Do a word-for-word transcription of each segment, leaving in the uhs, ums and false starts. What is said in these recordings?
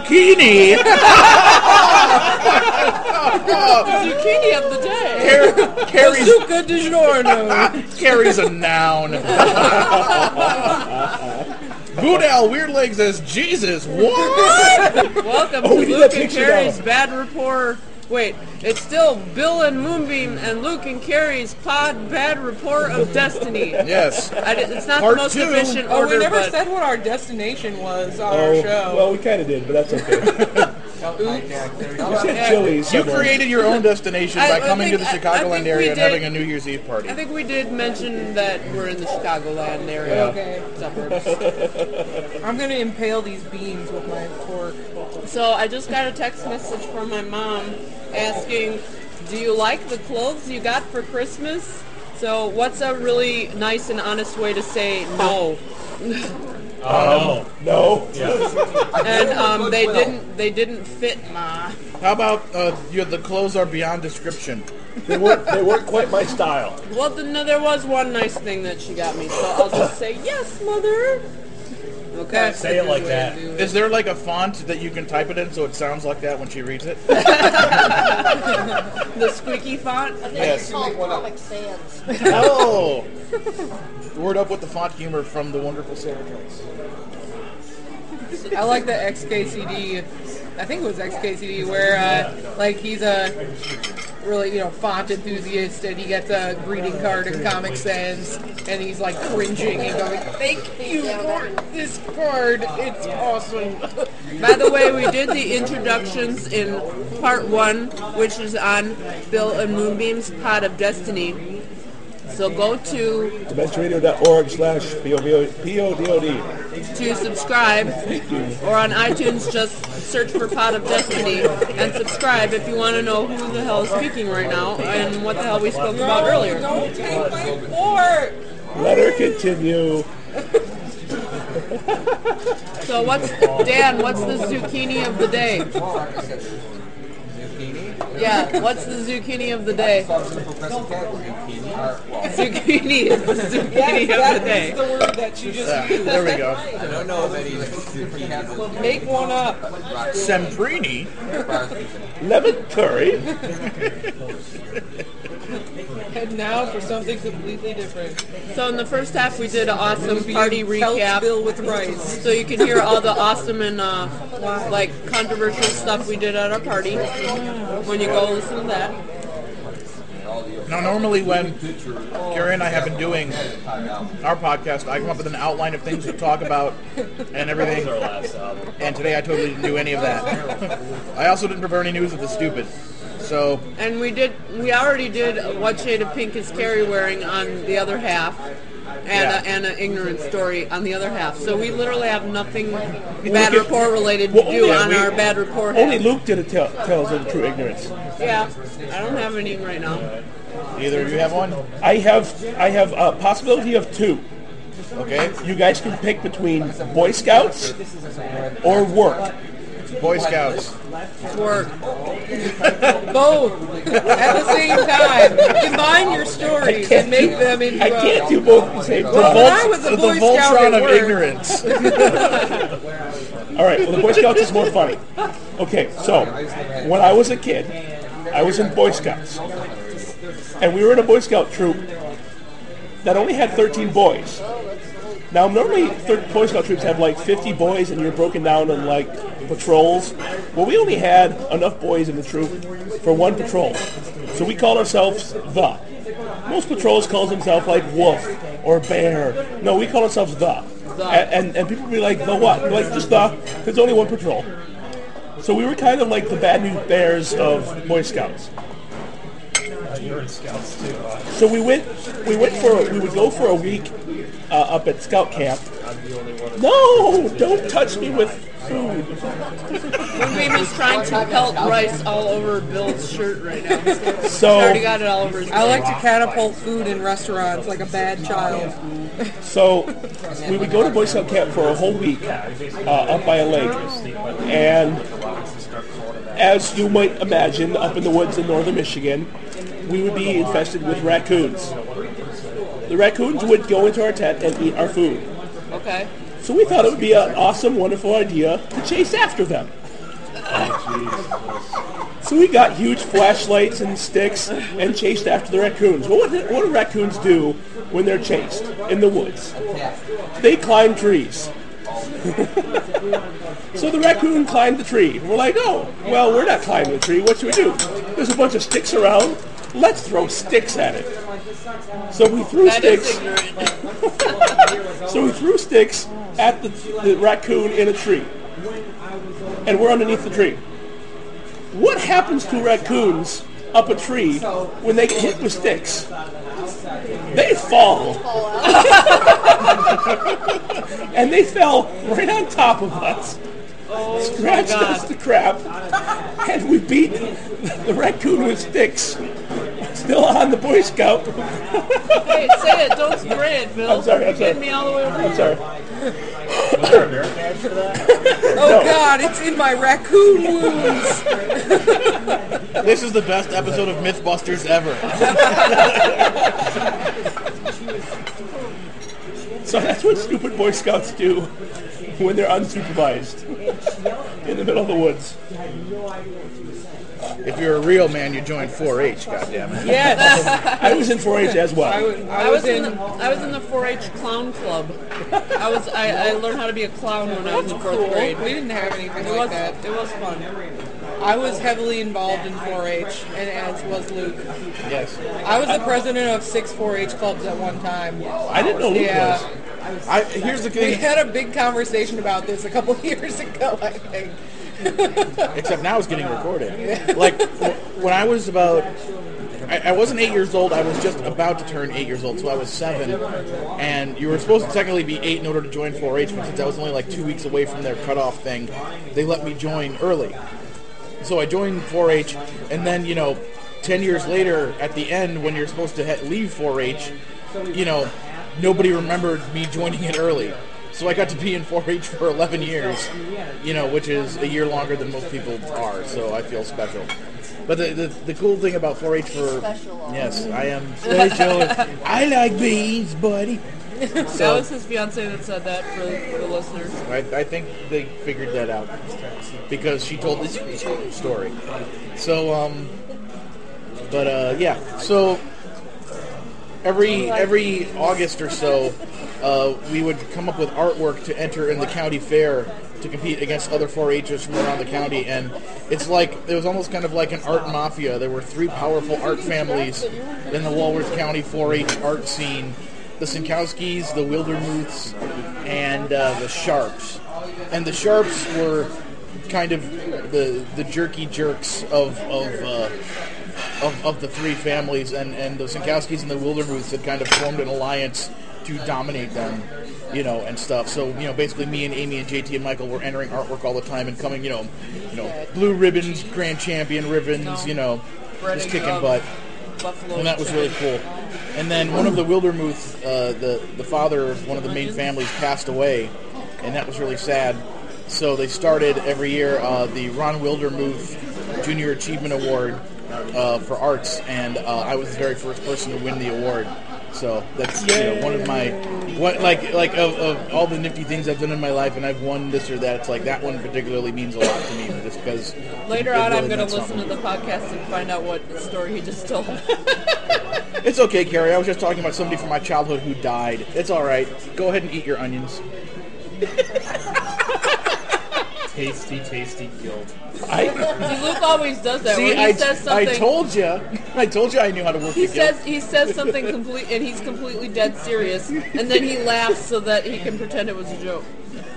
zucchini. Zucchini of the day. Car- Carrie's, Bazooka di giorno. Carrie's a noun. Boodal Weirdleg says, Jesus, what? Welcome Oh, to we need Luke that and picture Carrie's down. Bad Rapport. Wait, it's still Bill and Moonbeam and Luke and Carrie's Pod Bad Report of Destiny. Yes. I did, it's not Part the most two. efficient Oh, order, we never but said what our destination was on Oh, our show. well, we kind of did, but that's okay. We said Yeah. Chili's. You somewhere. created your own destination I- by I coming think- to the I- I Chicagoland think area we and did- having a New Year's Eve party. I think we did mention that we're in the Chicagoland area. Okay. Suburbs. I'm going to impale these beans with my fork. So I just got a text message from my mom asking, do you like the clothes you got for Christmas? So what's a really nice and honest way to say no? Um, no. And um, they didn't they didn't fit, Ma. How about uh, you, the clothes are beyond description? They weren't, they weren't quite my style. Well, th- no, there was one nice thing that she got me, so I'll just say, yes, Mother. Okay. Say it like that. Is there like a font that you can type it in so it sounds like that when she reads it? The squeaky font? Yes. Called Comic Sans. Oh! Word up with the font humor from the wonderful Sarah Jones. I like the X K C D. I think it was X K C D where, uh, like, he's a really, you know, font enthusiast, and he gets a greeting card in Comic Sans, and he's like cringing and going, "Thank you for this card. It's awesome." By the way, we did the introductions in part one, which is on Bill and Moonbeam's Pod of Destiny. So go to dimensionradio.org slash P O D O D. to subscribe, or on iTunes just search for Pod of Destiny and subscribe if you want to know who the hell is speaking right now and what the hell we spoke about earlier. Don't take my fork. Let her continue. So what's, Dan, what's the zucchini of the day? Yeah, what's the zucchini of the day? Zucchini is the zucchini Yes, of the that is day. the word that you just Yeah, used. there we go. I don't know of any zucchini. Make one up. Semprini. Lemon curry. And now for something completely different. So in the first half we did an awesome party Felt recap. bill with rice. So you can hear all the awesome and uh, like controversial stuff we did at our party when you go listen to that. Now, normally when Carrie and I have been doing our podcast, I come up with an outline of things to talk about and everything. And today I totally didn't do any of that. I also didn't prepare any news of the stupid. So, And we did, we already did What Shade of Pink is Carrie Wearing on the other half, and Yeah. a, and an ignorant story on the other half. So we literally have nothing bad can- report related to Well, do yeah, on we- our bad report Only half. Luke did a tell, Tales of the True Ignorance. Yeah, I don't have any right now. either of you have one? I have I have a possibility of two. Okay. You guys can pick between Boy Scouts or work. Boy Scouts. Work. Both at the same time. Combine your stories and make them into. I can't do both at the same Well, time. when I was a The Boy Scout Voltron at of work, ignorance. All right, well, the Boy Scouts is more funny. Okay, so when I was a kid, I was in Boy Scouts. And we were in a Boy Scout troop that only had thirteen boys. Now, normally thir- Boy Scout troops have like fifty boys and you're broken down in like patrols. Well, we only had enough boys in the troop for one patrol. So we called ourselves the. Most patrols calls themselves like Wolf or Bear. No, we call ourselves the. The. And, and, and people be like, the what? We're like, just the. There's only one patrol. So we were kind of like the Bad News Bears of Boy Scouts. You're in Scouts too. Uh, So we went, we went for, we would go for a week uh, up at Scout Camp. No, don't touch me with food. Moonbeam is trying to pelt rice all over Bill's shirt right now. He's So, already got it all over his I like to face. catapult food in restaurants like a bad child. so we would go to Boy Scout Camp for a whole week uh, up by a lake, and as you might imagine, up in the woods in northern Michigan, we would be infested with raccoons. The raccoons would go into our tent and eat our food. Okay. So we thought it would be an awesome, wonderful idea to chase after them. So we got huge flashlights and sticks and chased after the raccoons. Well, what, do, what do raccoons do when they're chased in the woods? They climb trees. So the raccoon climbed the tree. We're like, oh, well, we're not climbing the tree. What should we do? There's a bunch of sticks around. Let's throw sticks at it. So we threw That is sticks. ignorant. So we threw sticks at the, the raccoon in a tree. And we're underneath the tree. What happens to raccoons up a tree when they get hit with sticks? They fall. And they fell right on top of us. Oh Scratched my us God. to crap. And we beat the raccoon with sticks. Still on the Boy Scout. Hey, say it. Don't spray it, Bill. I'm sorry, I'm You're getting sorry. me all the way over I'm here. sorry. Was there a merit badge for that? Oh No. God, it's in my raccoon wounds. This is the best episode of Mythbusters ever. So that's what stupid Boy Scouts do when they're unsupervised in the middle of the woods. If you're a real man, you join four H. Goddammit. Yes, I was in four H as I well. was, I I was was in in. the I was in the four H clown club. I was I, I learned how to be a clown when I was in fourth Cool. grade. We didn't have anything It like was that. it was fun. I was heavily involved in four H, and as was Luke. Yes. I was the president of six four H clubs at one time. I didn't know Luke Yeah. was. I, here's the We thing. had a big conversation about this a couple years ago, I think. Except now it's getting recorded. Like w- when I was about, I, I wasn't eight years old. I was just about to turn eight years old, so I was seven. And you were supposed to technically be eight in order to join four H, but since I was only like two weeks away from their cutoff thing, they let me join early. So I joined four H, and then you know, ten years later, at the end when you're supposed to he- leave four H, you know, nobody remembered me joining it early. So I got to be in four H for eleven years, you know, which is a year longer than most people are, so I feel special. But the the, the cool thing about four H for... Yes, I am special. I like beans, buddy. That was his fiance that said that for, for the listeners. I, I think they figured that out because she told the story. So, um... But, uh, yeah. So... Every every August or so, uh, we would come up with artwork to enter in the county fair to compete against other four H's from around the county, and it's like it was almost kind of like an art mafia. There were three powerful art families in the Walworth County four H art scene: the Sinkowskis, the Wildermuths, and uh, the Sharps. And the Sharps were kind of the the jerky jerks of of. Uh, Of, of the three families, and, and the Sinkowskis and the Wildermuths had kind of formed an alliance to dominate them, you know, and stuff. So, you know, basically me and Amy and J T and Michael were entering artwork all the time and coming, you know, you know, blue ribbons, grand champion ribbons, you know, just kicking butt. And that was really cool. And then one of the Wildermuths, uh, the, the father of one of the main families passed away, and that was really sad. So they started every year uh, the Ron Wildermuth Junior Achievement Award, Uh, for arts, and uh, I was the very first person to win the award. So that's you know, one of my, what like like of, of all the nifty things I've done in my life, and I've won this or that. It's like that one particularly means a lot to me, just because. Later on, I'm going to listen to the podcast and find out what story he just told. It's okay, Carrie. I was just talking about somebody from my childhood who died. It's all right. Go ahead and eat your onions. Tasty, tasty guilt. I, See, Luke always does that. See, when he I, says I something, told you. I told you I knew how to work he the guilt. says he says something complete, and he's completely dead serious, and then he laughs so that he can pretend it was a joke.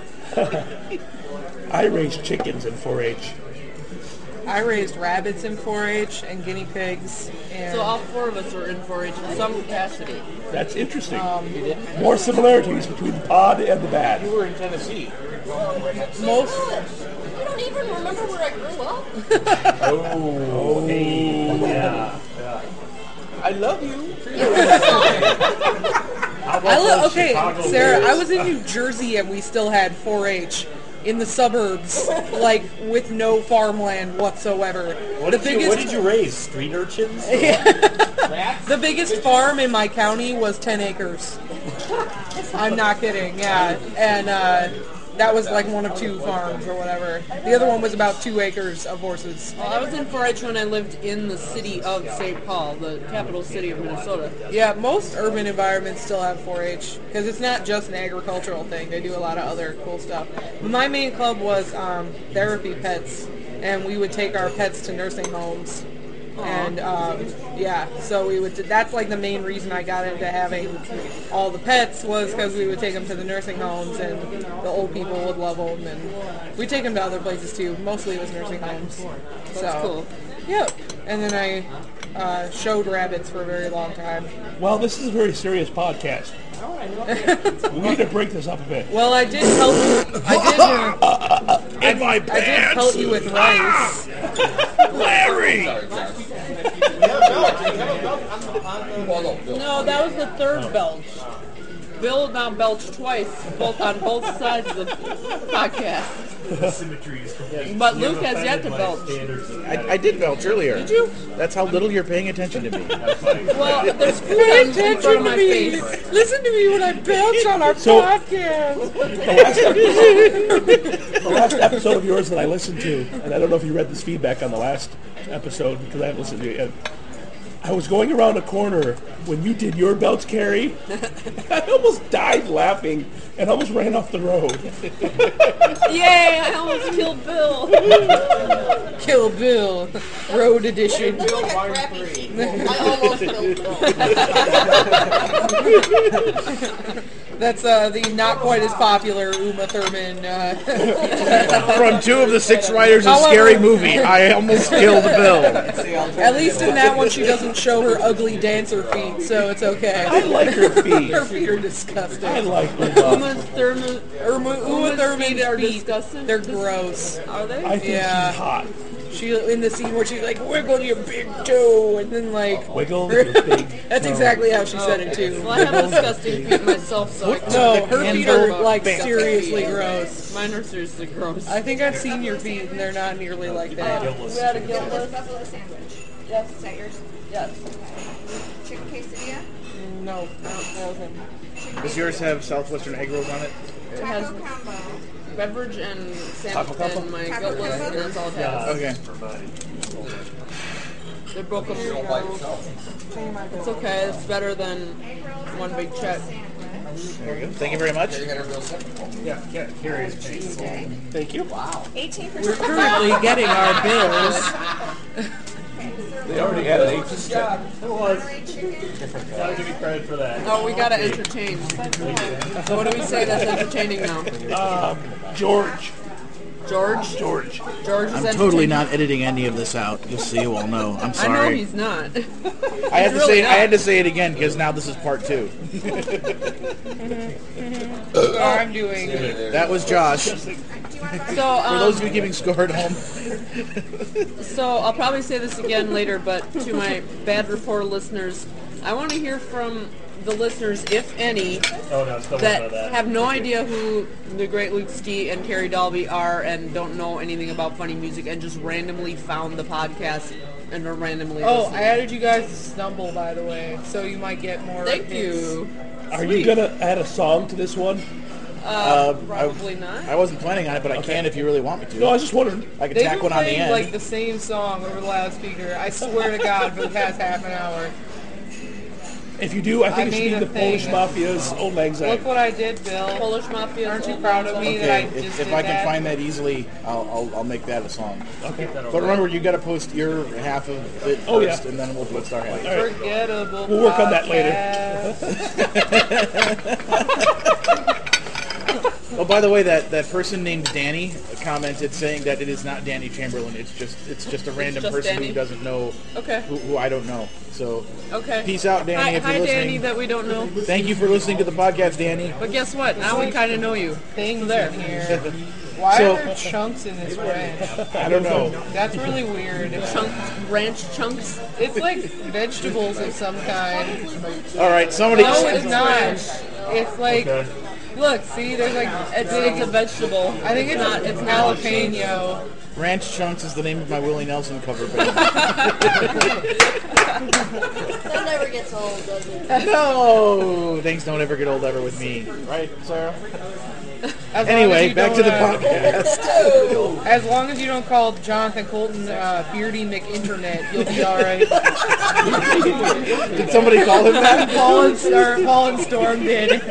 I raised chickens in four H. I raised rabbits in four H and guinea pigs. And So all four of us are in four H in some capacity. That's interesting. More similarities between the pod and the bad. You were in Tennessee. most. You don't even remember where I grew up. Oh, hey, yeah. I love you. How about I lo- those okay, Chicago Sarah. Bears? I was in New Jersey and we still had four H in the suburbs, like with no farmland whatsoever. What the did, you, what did you raise? Street urchins? The biggest farm in my county was ten acres. I'm not kidding, yeah. And uh, that was like one of two farms or whatever. The other one was about two acres of horses. Well, I was in four H when I lived in the city of Saint Paul, the capital city of Minnesota. Yeah, most urban environments still have four H because it's not just an agricultural thing. They do a lot of other cool stuff. My main club was um, therapy pets, and we would take our pets to nursing homes. And um, yeah, so we would. That's like the main reason I got into having all the pets was because we would take them to the nursing homes, and the old people would love them, and we take them to other places too. Mostly it was nursing homes. That's so, cool. Yep. And then I uh, showed rabbits for a very long time. Well, this is a very serious podcast. We need to break this up a bit. Well, I did help you. I did. In my I did help you with rice. Larry! No, that was the third belch. Bill now belched twice, both on both sides of the podcast. But Luke has yet to belch. I, I did belch earlier. Did you? That's how little you're paying attention to me. Well, there's food Pay on in front attention of to my me. face. Listen to me when I belch on our So- podcast. The last, episode, the last episode of yours that I listened to, and I don't know if you read this feedback on the last episode because I haven't listened to it yet. I was going around a corner when you did your belch carry. I almost died laughing and almost ran off the road. Yay, I almost killed Bill. Kill Bill, Road Edition. I almost killed Bill. That's uh, the not quite as popular Uma Thurman. Uh, From two of the six writers of However- Scary Movie, I almost killed Bill. at least in that one, she doesn't show her ugly dancer feet, so it's okay. I like her feet. Her feet are disgusting. I like Uma. Uma Thurman. Uma, Uma Uma's Thurman's feet are feet, disgusting. they're gross. Are they? I think Yeah. she's hot. She in the scene where she's like, "Wiggle your big toe," and then like, Wiggle your big that's exactly how she said it too. Well, I have disgusting feet myself, so I can No, her feet are Handle like big seriously feet. gross. Mine are seriously gross. I think I've seen your feet, and they're not nearly like that. We had a guiltless. Buffalo sandwich. Yes. Is that yours? Yes. Chicken quesadilla? No, that wasn't. Does yours have Southwestern egg rolls on it? It has Taco combo. beverage and sandwich Taco combo? and my Taco guiltless, combo? and that's all it has. Okay. They broke up the rules. It's okay. It's better than one big check. There you go. Thank you very much. Yeah, yeah, curious. Thank you. eighteen We're percent currently getting our bills. They already had an eight percent. It was. chicken. Gotta give me credit for that. Oh, we gotta entertain. What do we say that's entertaining now? George. George? George. George is I'm entertaining. totally not editing any of this out, just so you all know. I'm I sorry. know he's not. I had to really say not. I had to say it again because now this is part two. So I'm doing. That was Josh. For So, those um, of you keeping score at home, so I'll probably say this again later, but to my bad rapport listeners, I want to hear from the listeners, if any, Oh no, still won't know that that. have no idea who the great Luke Ski and Carrie Dalby are and don't know anything about funny music and just randomly found the podcast and are randomly Oh, listening. I added you guys to Stumble, by the way, so you might get more. Thank hits. you. Are Sweet. you gonna add a song to this one? Uh, Um, probably not. I wasn't planning on it, but I can if you really want me to. No, I was just wondering. I can They've tack been one on the playing end. like the same song over the loudspeaker. I swear to God, for the past half an hour. If you do, I I think it should made be a the Polish thing. Mafia's Old Lang Syne. Look what I did, Bill. Polish Mafia. Aren't you proud of me that I Okay, just if, if did I can that? find that easily, I'll, I'll, I'll make that a song. Okay. But remember, you got to post your half of it first, Oh, yeah. and then we'll post our half. All right. Forgettable. We'll work on that later. podcast. Oh, by the way, that, that person named Danny commented saying that it is not Danny Chamberlain. It's just it's just a random just person Danny? who doesn't know Okay. who, who I don't know. So Okay. peace out, Danny. Hi, if you're hi listening. Danny, that we don't know. Thank you for listening to the podcast, Danny. But guess what? Now we kind of know you. Things in here. Why So- are there chunks in this ranch? I don't know. That's really weird. Chunk, ranch chunks. It's like vegetables of some kind. All right, somebody. No, it's not. It's like, look, see, there's like, It's, it's a vegetable. I think it's not. not. It's It's not jalapeno. Ranch Chunks is the name of my Willie Nelson cover band. That never gets old, does it? No, things don't ever get old ever with me, right, Sarah? As long as Anyway, you back to don't, the uh, podcast. As long as you don't call Jonathan Colton uh, Beardy McInternet, you'll be all right. Did somebody call him that? Paul and, or Paul and Storm did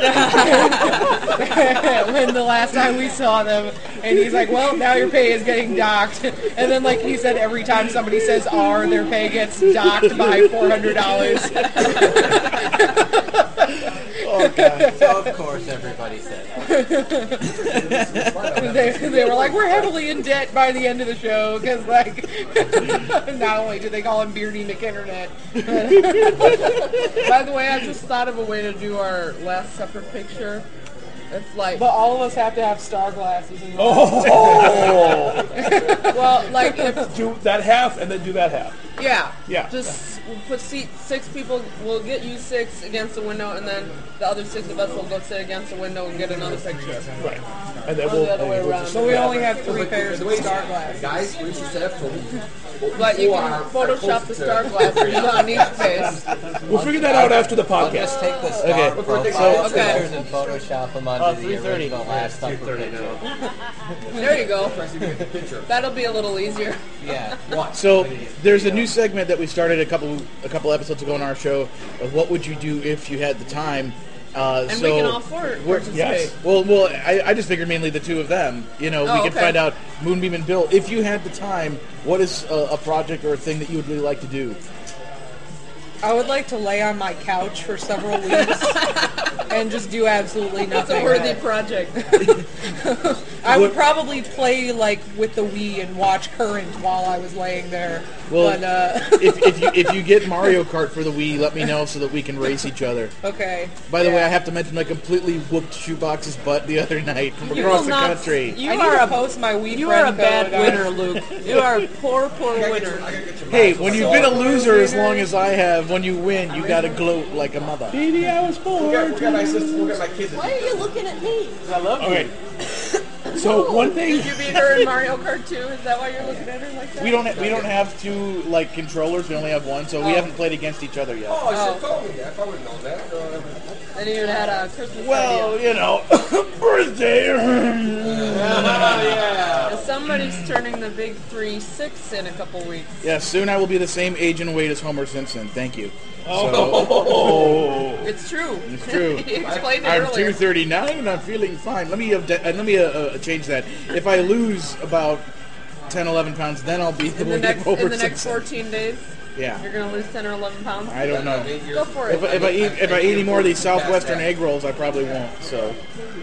when the last time we saw them, and he's like, "Well, now your pay is getting docked." And then, like he said, every time somebody says "R," their pay gets docked by four hundred dollars. Oh God! So of course everybody said that. they, they were like, "We're heavily in debt by the end of the show," because like, not only do they call him Beardy McInternet. By the way, I just thought of a way to do our Last Supper picture. It's like, But all of us have to have star glasses. And Oh! well, like if Do that half and then do that half. yeah, Yeah. just put seat six people. We'll get you six against the window, and then the other six of us will go sit against the window and get another picture. Right. And then Or we'll. the other way we'll around. just- So we only have three pairs of star glasses. Guys, we should set up for But you can Photoshop the star glasses on each face. We'll figure that out after the I'll podcast. just take the Okay, star profile so- okay. pictures and Photoshop them onto Uh, the three thirty. original Last Supper picture. There you go. That'll be a little easier. Yeah. So there's a new segment that we started a couple a couple episodes ago on our show of what would you do if you had the time. Uh, And so we can all four we're- participate. Yes. Well, well, I, I just figured mainly the two of them. You know, Oh, we could okay. find out Moonbeam and Bill. If you had the time, what is a, a project or a thing that you would really like to do? I would like to lay on my couch for several weeks and just do absolutely It's a nothing. worthy project. I would probably play like with the Wii and watch Current while I was laying there. Well, but uh, if, if you if you get Mario Kart for the Wii, let me know so that we can race each other. okay. By the way, Yeah. I have to mention I completely whooped Shoebox's butt the other night from You across will the not- country. You I need are to a post my Wii You friend are a bad code on- winner, Luke. You are a poor, poor winner. Hey, when you've been a loser as long as I have, when you win, you gotta gloat like a mother. Baby, I was born. We got, we got my sister, we got my kids. Why are you looking at me? Okay. So one thing. Did you beat her in Mario Kart two? Is that why you're looking at her like that? We don't ha- we don't have two like controllers. We only have one, so we Oh. haven't played against each other yet. Oh, you should have told me that if I would have known that. Uh, And you would have had a Christmas Well, idea. you know, birthday. And somebody's turning the big three six in a couple weeks. Yeah, soon I will be the same age and weight as Homer Simpson. Thank you. Oh. It's true. It's true. He explained it I'm earlier. two thirty-nine and I'm feeling fine. Let me uh, de- uh, let me uh, uh, change that. If I lose about ten, eleven pounds, then I'll be In able the to get next Homer in the next Simpson. fourteen days, Yeah. you're gonna lose ten or eleven pounds. I don't know. Go for it. If, I- if I eat if I eat any more of these Southwestern egg rolls, I probably won't. So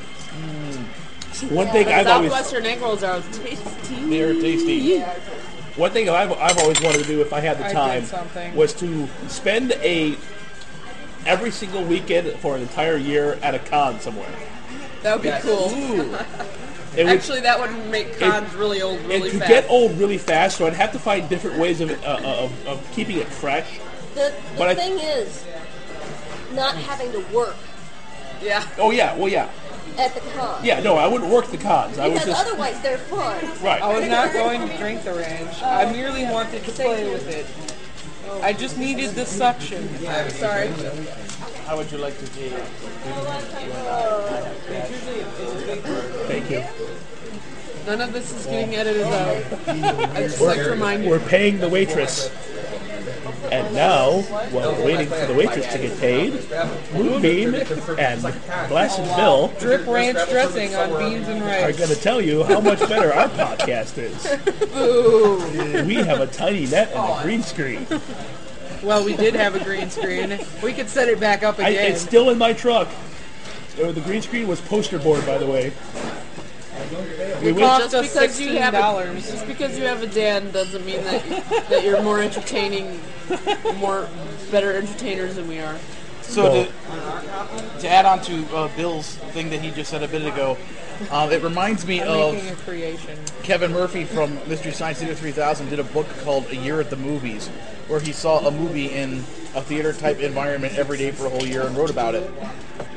One thing I've always. Southwestern egg rolls are tasty. they're tasty. One thing I've, I've always wanted to do if I had the I did time something. was to spend a every single weekend for an entire year at a con somewhere. That would be cool. It would, Actually, that would make cons really old it really could fast. get old really fast, so I'd have to find different ways of uh, of, of keeping it fresh. The, the But I- thing is, not having to work Yeah. Oh yeah, well yeah, at the con. yeah. No, I wouldn't work the cons. I would Because just otherwise they're fun. right. I was not going to drink the ranch. I merely wanted to play with it. I just needed the suction. Sorry. How would you like to do it? Thank you. None of this is getting edited out. I just like to remind you. We're paying the waitress. And now, while we're waiting for the waitress to get paid, Moonbeam and Blasted Bill Drip ranch dressing on beans and are rice. going to tell you how much better our podcast is. We have a tiny net and a green screen. Well, we did have a green screen. We could set it back up I, again. it's still in my truck. Uh, The green screen was poster board, by the way. We It went, cost Just us because you sixteen have a, dollars. just because you have a Dan doesn't mean that that you're more entertaining, more better entertainers than we are. So No. to, to add on to uh, Bill's thing that he just said a bit ago, uh, it reminds me I'm of making a creation. Kevin Murphy from Mystery Science Theater three thousand did a book called A Year at the Movies, where he saw a movie in a theater-type environment every day for a whole year and wrote about it.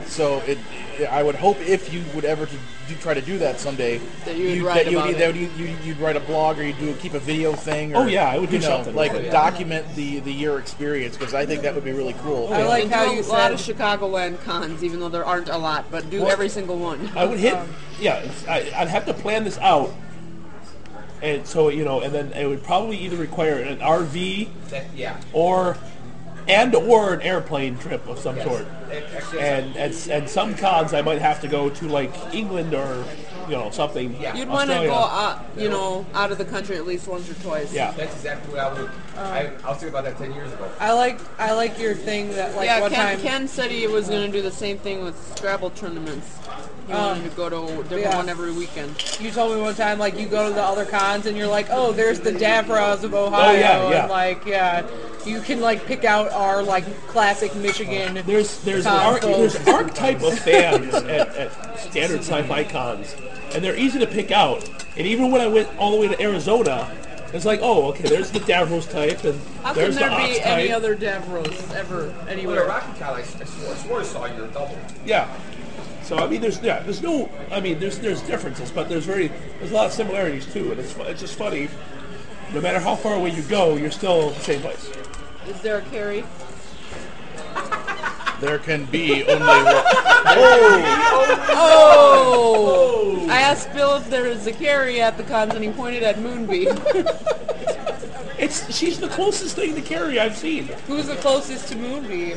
So it, I would hope if you would ever to do, try to do that someday, That you would you- write that you would- about that it. you, you, you'd write a blog or you do keep a video thing. Or, Oh, yeah, I would do you know, something like like that. document the the year experience because I think that would be really cool. I like And how do you a lot said. of Chicagoland cons, even though there aren't a lot, but do Well, every single one. I would hit. Yeah, it's, I, I'd have to plan this out, and so you know, and then it would probably either require an R V That, yeah. or and or an airplane trip of some Yes. sort. It- actually, And and and some cons I might have to go to like England or you know something. Yeah. You'd want to Australia. go out, you know, out of the country at least once or twice. Yeah. That's exactly what I would. I, I was thinking about that ten years ago. I like I like your thing that like yeah, one Ken, time. Ken said he was going to do the same thing with Scrabble tournaments. He Um, wanted to go to a different yeah. one every weekend. You told me one time, like, you go to the other cons and you're like, oh, there's the Davros of Ohio. Oh, yeah, yeah. And, like, yeah, you can, like, pick out our, like, classic Michigan. There's there's Con arch, folks. there's archetype of fans at, at standard sci-fi cons, and they're easy to pick out. And even when I went all the way to Arizona, it's like, oh, okay, there's the Davros type, and How can there's there the Ox be type. any other Davros ever Well, anywhere? at Rocky Con, I, I swore, I swore I saw your double. Yeah. So I mean, there's yeah, there's no, I mean, there's there's differences, but there's very there's a lot of similarities too, and it's fu- it's just funny. No matter how far away you go, you're still the same place. Is there a carry? There can be only one. Oh! I asked Bill if there was a carry at the cons, and he pointed at Moonbeam. It's she's the closest thing to Carrie I've seen. Who's the closest to Moonbeam?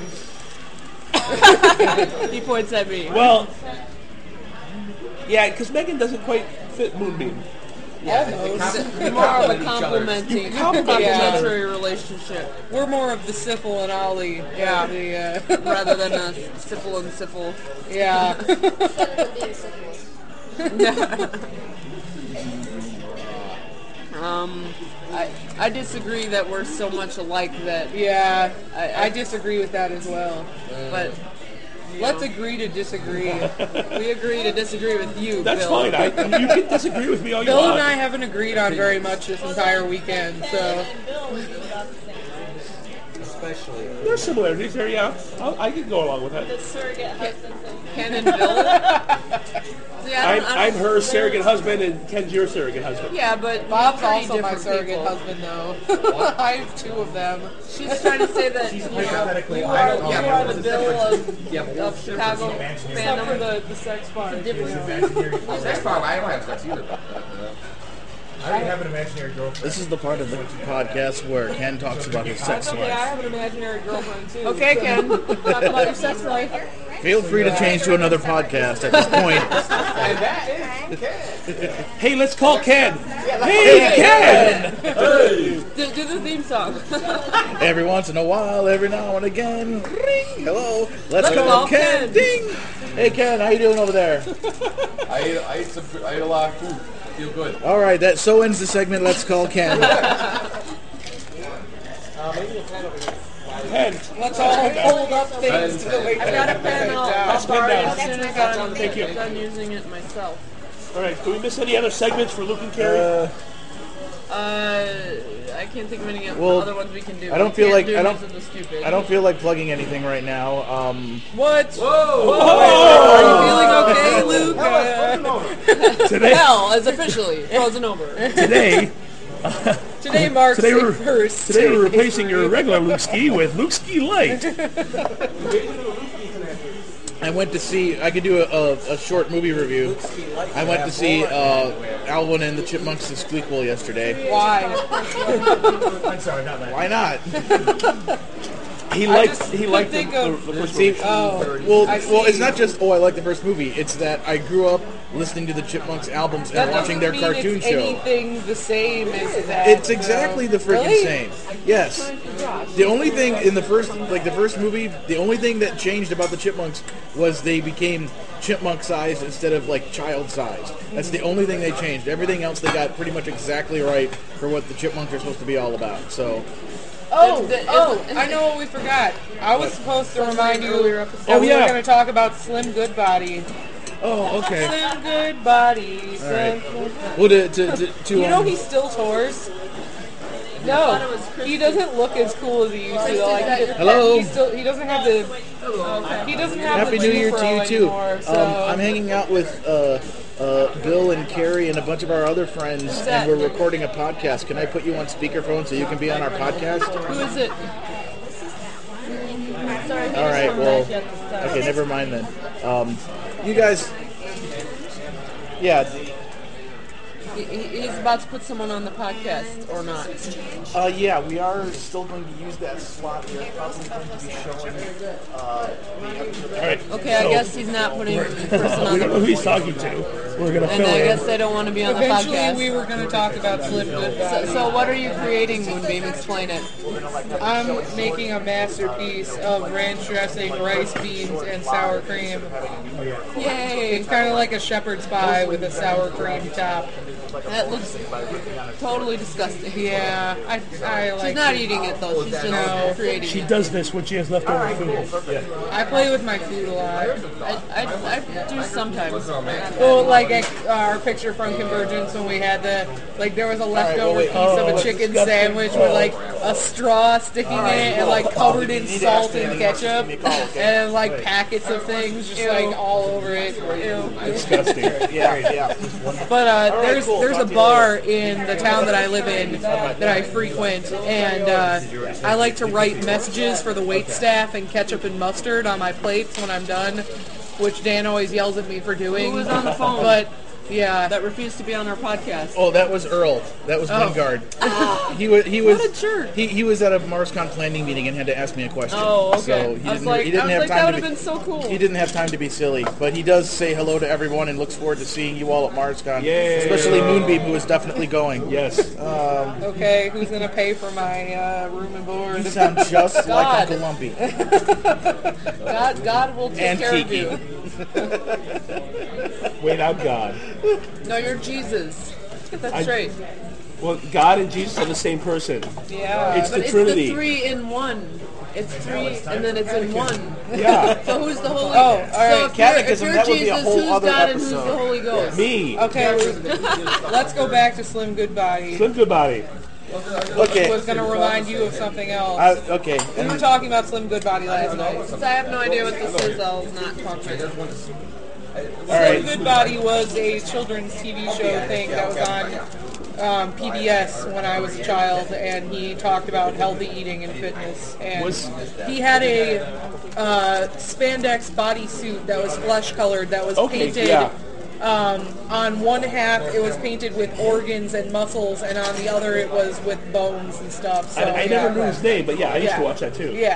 He points at me. Well, yeah, because Megan doesn't quite fit Moonbeam. Almost. More of a each other. complimenting, compliment each other. complimentary relationship We're more of the Syphil and Ollie. Yeah. The, uh, rather than a syphil and syphil. yeah. being syphilis. Um, I I disagree that we're so much alike that, Yeah. I- I- I disagree with that as well. but Let's agree to disagree. we agree to disagree with you, That's Bill. fine. I, you can disagree with me all you Bill want. and I haven't agreed on very much this entire weekend, so Especially. There's similarities there, yeah. I'll, I can go along with that. Ken and Bill. See, I I'm, don't, I I'm don't, her surrogate husband, and Ken's your surrogate husband. Yeah, but Bob's pretty also my different surrogate people. husband, though. I have two of them. She's trying to say that you, know, hypothetically, you I are, don't- you yeah, are but the what's the Bill difference? of, Yeah, but of what's the Chicago difference? fandom for the, the sex part. You know. Sex problem, I don't have sex either. I already have an imaginary girlfriend. This is the part of the podcast where Ken talks about his sex Okay, I life. have an imaginary girlfriend, too. Okay, Ken, talk about your sex life. Feel free to change to another podcast at this point. And that is Ken. Hey, let's call Ken. Hey, Ken. Do, do the theme song. Every once in a while, every now and again. Ring. Hello. Let's, Let's call call Ken. Ken. Ding. Hey Ken, how you doing over there? I ate, I ate some. I ate a lot of food. Feel good. All right, that so ends the segment. Let's call Ken. Ken. Let's all hold up things to the way I've got a pen. I'll, I'll borrow it as soon as I'm Thank you. done using it myself. All right. Do we miss any other segments for Luke and Carrie? Uh, Uh, I can't think of any Well, other ones we can do. I don't We feel can't like- do I don't- This Is the Stupid. I don't feel like plugging anything right now. Um, What? Are you feeling okay, Luke? Uh, Today, hell is officially frozen over. today, Today marks Today the we're- first. today we're replacing your regular Luke Ski with Luke Ski Light. I went to see. I could do a, a, a short movie review. I went to see uh, Alvin and the Chipmunks and Squeakquel yesterday. Why? I'm sorry, not that. Why not? He I liked just he could liked the, think the, of- the first See, movie. Oh, well, I well, it's see. not just oh, I like the first movie. It's that I grew up listening to the Chipmunks albums and That watching doesn't their mean cartoon it's show. anything the same as that. It's exactly the freaking Really? same. Yes. The only thing in the first, like the first movie, the only thing that changed about the Chipmunks was they became chipmunk-sized instead of like child-sized. That's the only thing they changed. Everything else they got pretty much exactly right for what the Chipmunks are supposed to be all about. So, Oh, The- the- oh, isn't- I know what we forgot. I was supposed to remind you earlier that episode. we Oh, yeah. were going to talk about Slim Goodbody. oh, okay. Slim Goodbody. All Slim right. Goodbody. Well, to to to, to You know um, he still tours? thought it was No, Christmas. he doesn't look as cool as he used to. Like, he, Hello. He still he doesn't have the he doesn't have Happy the New Year to Jufro you too. anymore, so. Um, I'm hanging out with uh, uh, Bill and Carrie and a bunch of our other friends, and we're recording a podcast. Can I put you on speakerphone so you can be on our podcast? Who is it? Sorry, All right. Well, okay. Never mind then. Um, you guys. Yeah. He, he- he's about to put someone on the podcast, or not? Uh, yeah, we are still going to use that slot. We are probably going to be showing uh, the episode. All right. Okay, I so, guess he's not putting the person on we don't know the who he's talking to. We're gonna And fill I in. guess they don't want to be on the Eventually, podcast. we were going to talk about Slim So, Goodbye. so what are you creating, Moonbeam? Explain it. I'm making a masterpiece of ranch dressing, rice, beans, and sour cream. Yay! It's kind of like a shepherd's pie with a sour cream top. That looks totally disgusting. Yeah, I, I like She's not it. eating it though. She's just No. creating She it. does this when she has leftover food. I play with my food a lot. I, I, I do sometimes. Well, like at our picture from Convergence when we had the, like there was a leftover wait. piece Oh, of a that's chicken disgusting. sandwich with like a straw sticking in it and like covered in You need to salt ask and anything else, ketchup give me a call, okay? and like packets of things just like all over it. Ew. Disgusting. Yeah, yeah. But uh, there's cool. there's Talk a to you bar in the town that I live in that I frequent, and uh, I like to write messages for the wait staff and ketchup and mustard on my plates when I'm done, which Dan always yells at me for doing. Who was on the phone? But yeah, That refused to be on our podcast. Oh, that was Earl. That was Oh. Wingard. he was. He was. What a jerk. He, he was at a MarsCon planning meeting and had to ask me a question. Oh, okay. So he I was didn't. like, he didn't I was have like, time that to would have be. been so cool. He didn't have time to be silly, but he does say hello to everyone and looks forward to seeing you all at MarsCon. Yay. Especially Moonbeam, who is definitely going. Yes. okay, who's gonna pay for my uh, room and board? You sound just like God. Uncle Lumpy. God, God will take And care Kiki. of you. Wait out God. No, you're Jesus. Get that I- straight. Well, God and Jesus are the same person. Yeah, It's But the it's Trinity. the three in one. It's three, and then it's in one. Yeah. So who's the Holy? Oh, all right. So if you're, if Catechism, you're that would be a Jesus, whole who's other God and who's episode. the Holy Ghost? Me. okay, let's go back to Slim Goodbody. Slim Goodbody. Okay. Was gonna remind you of something else. I, okay. We were And talking about Slim Goodbody last night. Since I have no idea what this is, I'll not talk about it. all Slim right. Goodbody was a children's T V show thing that was on um, P B S when I was a child, and he talked about healthy eating and fitness. And Was- he had a uh, spandex bodysuit that was flesh colored that was Okay, painted. yeah. Um, on one half, it was painted with organs and muscles, and on the other, it was with bones and stuff. So, I, I yeah. never knew his name, but yeah, I used Yeah. to watch that too. Yeah.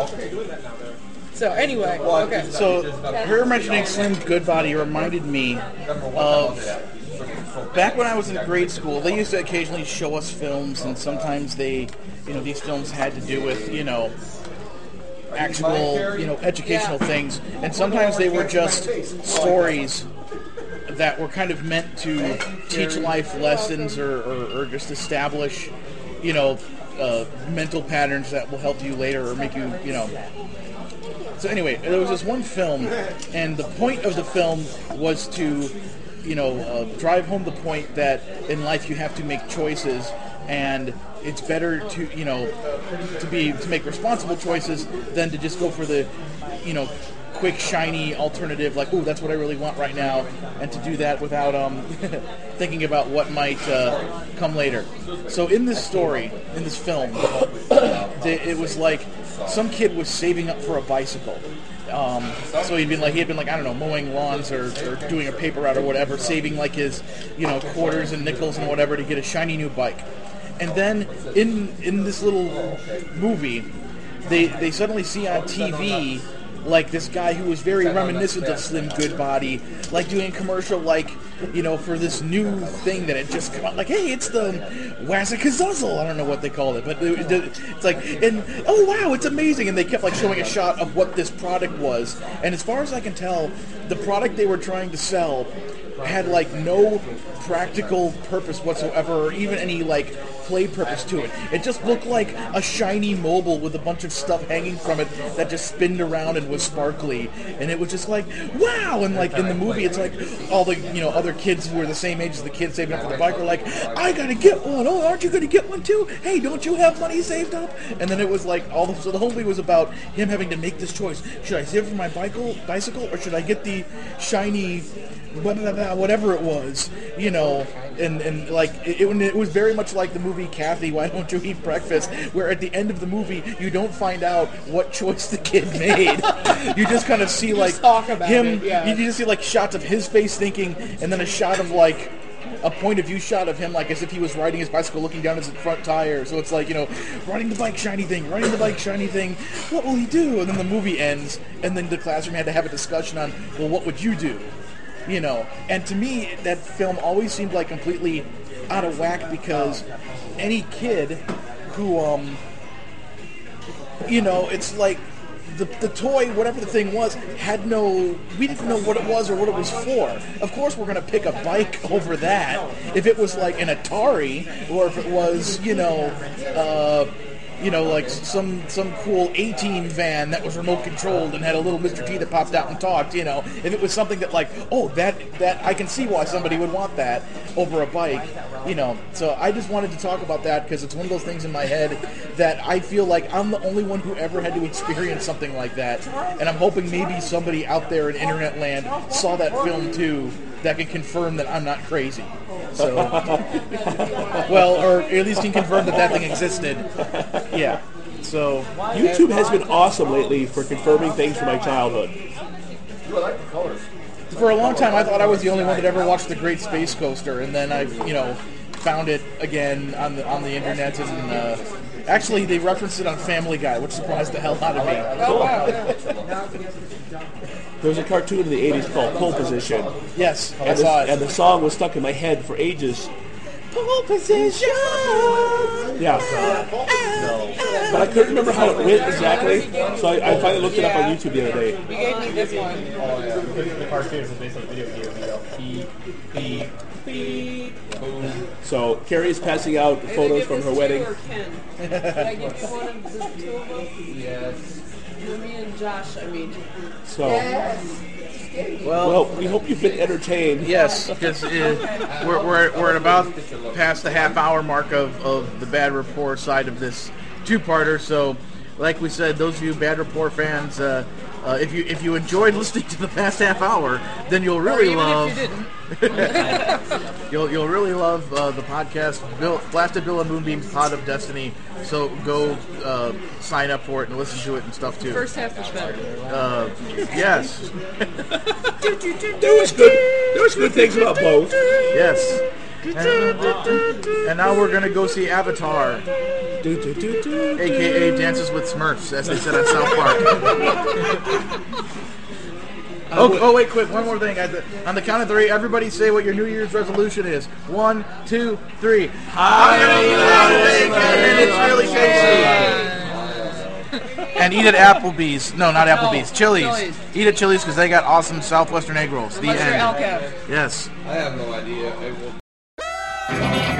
So anyway, okay. So her mentioning Slim Goodbody reminded me of back when I was in grade school. They used to occasionally show us films, and sometimes they, you know, these films had to do with, you know, actual, you know, educational things, and sometimes they were just stories that were kind of meant to teach life lessons or, or, or just establish, you know, uh, mental patterns that will help you later or make you, you know. So anyway, there was this one film, and the point of the film was to, you know, uh, drive home the point that in life you have to make choices, and it's better to, you know, to be to make responsible choices than to just go for the, you know, quick, shiny alternative, like, ooh, that's what I really want right now, and to do that without um, thinking about what might uh, come later. So in this story, in this film, the, it was like some kid was saving up for a bicycle. Um, so he'd been like he had been like I don't know mowing lawns or, or doing a paper route or whatever, saving like his you know quarters and nickels and whatever to get a shiny new bike. And then in in this little movie, they they suddenly see on T V like this guy who was very reminiscent of Slim Goodbody, like doing a commercial like, you know, for this new thing that had just come out, like, hey, it's the Wazakazuzzle, I don't know what they called it, but it, it, it's like, and, oh wow, it's amazing, and they kept like showing a shot of what this product was, and as far as I can tell, the product they were trying to sell had like no practical purpose whatsoever, or even any like display purpose to it. It just looked like a shiny mobile with a bunch of stuff hanging from it that just spinned around and was sparkly. And it was just like, wow! And like in the movie, it's like all the you know other kids who were the same age as the kids saving up for the bike were like, I gotta get one. Oh, aren't you gonna get one too? Hey, don't you have money saved up? And then it was like all the, so the whole movie was about him having to make this choice. Should I save for my bicycle, bicycle, or should I get the shiny, blah, blah, blah, whatever it was, you know? And and like it, it, it was very much like the movie Kathy, Why Don't You Eat Breakfast? Where at the end of the movie you don't find out what choice the kid made. You just kind of see You like just talk about him. it, yeah. You just see like shots of his face thinking, and then a shot of like. A point of view shot of him like as if he was riding his bicycle looking down his front tire. So it's like, you know, riding the bike, shiny thing, riding the bike, shiny thing. What will he do? And then the movie ends, and then the classroom had to have a discussion on, well, what would you do? You know, and to me, that film always seemed like completely out of whack because any kid who, um, you know, it's like, The, the toy, whatever the thing was, had no... We didn't know what it was or what it was for. Of course we're going to pick a bike over that. If it was like an Atari, or if it was, you know, uh, you know, like some some cool A-Team van that was remote controlled and had a little Mister T that popped out and talked, you know. If it was something that like, oh, that, that I can see why somebody would want that over a bike, you know. So I just wanted to talk about that because it's one of those things in my head that I feel like I'm the only one who ever had to experience something like that. And I'm hoping maybe somebody out there in internet land saw that film too that can confirm that I'm not crazy. So, well, or at least can confirm that that thing existed. Yeah. So YouTube has been awesome lately for confirming things from my childhood. I like the colors. For a long time, I thought I was the only one that ever watched The Great Space Coaster, and then I, you know, found it again on the on the internet, and uh, actually they referenced it on Family Guy, which surprised the hell out of me. Oh, wow. There was a cartoon in the eighties called Pole Position. Yes, I And saw the, it. and the song was stuck in my head for ages. Pole position. Yeah. But I couldn't remember how it went exactly, so I, I finally looked it up on YouTube the other day. You gave me this one. Oh, yeah. The cartoon is based on the video game. You go, beep, beep, beep, boom. So Carrie is passing out Did I photos give from this her to wedding. you or Ken? Did I give you one of the two of them? Yes. For me and Josh, I mean. So, Well, well, we hope you've been entertained. yes, because uh, we're, we're, we're at about past the half hour mark of, of the Bad Rapport side of this two-parter. So, like we said, those of you Bad Rapport fans, uh, uh, if you if you enjoyed listening to the past half hour, then you'll really Even love. if you didn't. You'll you'll really love uh, the podcast, Bill, Blasted Bill and Moonbeam's Pod of Destiny. So go uh, sign up for it and listen to it and stuff too. First half is better. Uh, yes, There was good. There was good things about both. yes. And, and now we're gonna go see Avatar, Do, do, do, do. aka Dances with Smurfs, as they said on South Park. Oh, oh, wait, quick, one more thing. At the, on the count of three, everybody say what your New Year's resolution is. One, two, three. I'm gonna eat a lot of bacon. It's really tasty. And eat at Applebee's. No, not Applebee's. Chili's. Chili's. Eat at Chili's because they got awesome Southwestern egg rolls. The Unless you're end. Al Cap. Yes. I have no idea. It will